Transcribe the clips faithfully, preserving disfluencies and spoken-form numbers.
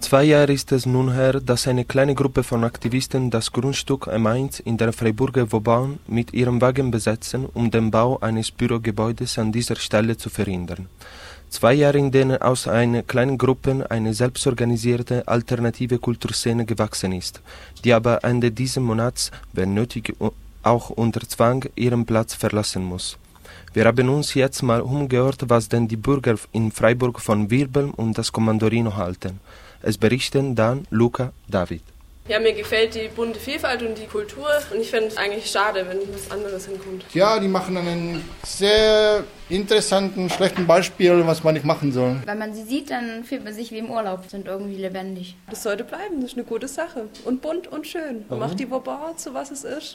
Zwei Jahre ist es nun her, dass eine kleine Gruppe von Aktivisten das Grundstück M eins in der Freiburger Vauban mit ihrem Wagen besetzen, um den Bau eines Bürogebäudes an dieser Stelle zu verhindern. Zwei Jahre, in denen aus einer kleinen Gruppe eine selbstorganisierte alternative Kulturszene gewachsen ist, die aber Ende dieses Monats, wenn nötig, auch unter Zwang ihren Platz verlassen muss. Wir haben uns jetzt mal umgehört, was denn die Bürger in Freiburg von Wirbel und das Kommando Rhino halten. Es berichten dann Luca, David. Ja, mir gefällt die bunte Vielfalt und die Kultur und ich finde es eigentlich schade, wenn was anderes hinkommt. Ja, die machen einen sehr interessanten, schlechten Beispiel, was man nicht machen soll. Wenn man sie sieht, dann fühlt man sich wie im Urlaub, sind irgendwie lebendig. Das sollte bleiben, das ist eine gute Sache. Und bunt und schön. Und macht die Vauban zu, was es ist.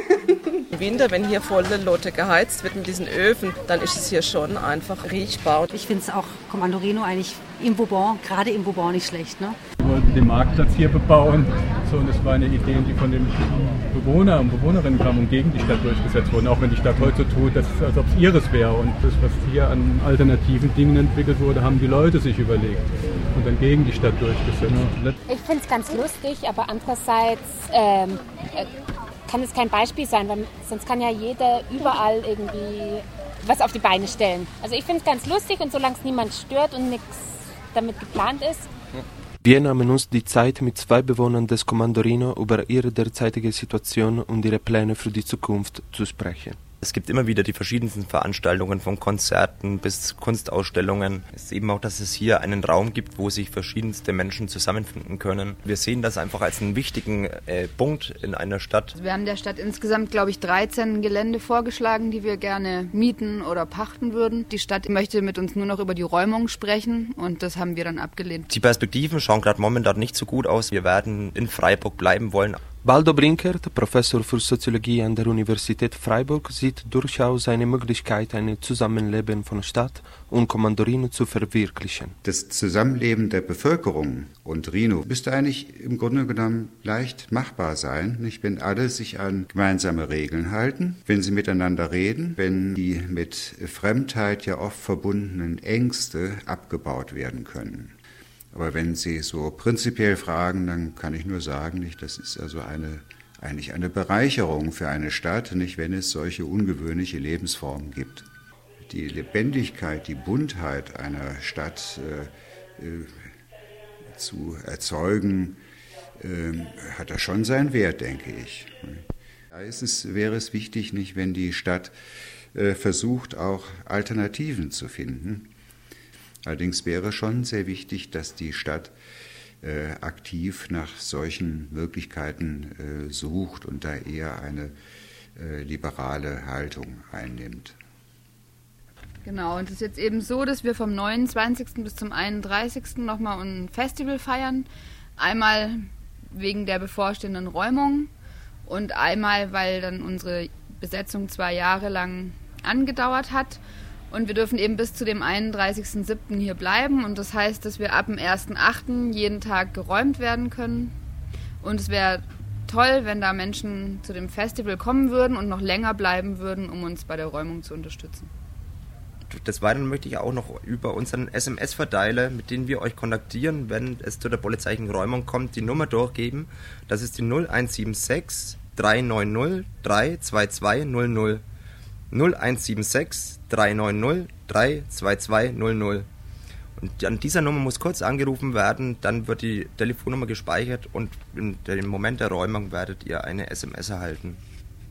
Im Winter, wenn hier volle Lotte geheizt wird mit diesen Öfen, dann ist es hier schon einfach riechbar. Ich finde es auch Kommando Rhino eigentlich im Vauban, gerade im Vauban nicht schlecht. Ne? Wir wollten den Marktplatz hier bebauen. So, und das war eine Idee, die von den Bewohnern und Bewohnerinnen kam und gegen die Stadt durchgesetzt wurde. Auch wenn die Stadt heute so tut, dass, als ob es ihres wäre. Und das, was hier an alternativen Dingen entwickelt wurde, haben die Leute sich überlegt und dann gegen die Stadt durchgesetzt. Ich finde es ganz lustig, aber andererseits ähm, kann es kein Beispiel sein, weil sonst kann ja jeder überall irgendwie was auf die Beine stellen. Also ich finde es ganz lustig und solange es niemand stört und nichts damit geplant ist. Wir nahmen uns die Zeit, mit zwei Bewohnern des Kommando Rhino über ihre derzeitige Situation und ihre Pläne für die Zukunft zu sprechen. Es gibt immer wieder die verschiedensten Veranstaltungen, von Konzerten bis Kunstausstellungen. Es ist eben auch, dass es hier einen Raum gibt, wo sich verschiedenste Menschen zusammenfinden können. Wir sehen das einfach als einen wichtigen äh, Punkt in einer Stadt. Wir haben der Stadt insgesamt, glaube ich, dreizehn Gelände vorgeschlagen, die wir gerne mieten oder pachten würden. Die Stadt möchte mit uns nur noch über die Räumung sprechen und das haben wir dann abgelehnt. Die Perspektiven schauen gerade momentan nicht so gut aus. Wir werden in Freiburg bleiben wollen. Baldo Brinkert, Professor für Soziologie an der Universität Freiburg, sieht durchaus eine Möglichkeit, ein Zusammenleben von Stadt und Kommando Rhino zu verwirklichen. Das Zusammenleben der Bevölkerung und Rhino müsste eigentlich im Grunde genommen leicht machbar sein, nicht, wenn alle sich an gemeinsame Regeln halten, wenn sie miteinander reden, wenn die mit Fremdheit ja oft verbundenen Ängste abgebaut werden können. Aber wenn Sie so prinzipiell fragen, dann kann ich nur sagen, nicht, das ist also eine, eigentlich eine Bereicherung für eine Stadt, nicht, wenn es solche ungewöhnliche Lebensformen gibt. Die Lebendigkeit, die Buntheit einer Stadt äh, äh, zu erzeugen, äh, hat da schon seinen Wert, denke ich. Da ist es, wäre es wichtig, nicht, wenn die Stadt äh, versucht, auch Alternativen zu finden. Allerdings wäre schon sehr wichtig, dass die Stadt äh, aktiv nach solchen Möglichkeiten äh, sucht und da eher eine äh, liberale Haltung einnimmt. Genau, und es ist jetzt eben so, dass wir vom neunundzwanzigsten bis zum einunddreißigsten nochmal ein Festival feiern. Einmal wegen der bevorstehenden Räumung und einmal, weil dann unsere Besetzung zwei Jahre lang angedauert hat. Und wir dürfen eben bis zu dem einunddreißigsten siebten hier bleiben. Und das heißt, dass wir ab dem ersten achten jeden Tag geräumt werden können. Und es wäre toll, wenn da Menschen zu dem Festival kommen würden und noch länger bleiben würden, um uns bei der Räumung zu unterstützen. Des Weiteren möchte ich auch noch über unseren S M S-Verteiler, mit denen wir euch kontaktieren, wenn es zu der polizeilichen Räumung kommt, die Nummer durchgeben. Das ist die null eins sieben sechs drei neun null drei zwei zwei null null. null eins sieben sechs drei neun null drei zwei zwei null null. Und an dieser Nummer muss kurz angerufen werden, dann wird die Telefonnummer gespeichert und in dem Moment der Räumung werdet ihr eine S M S erhalten.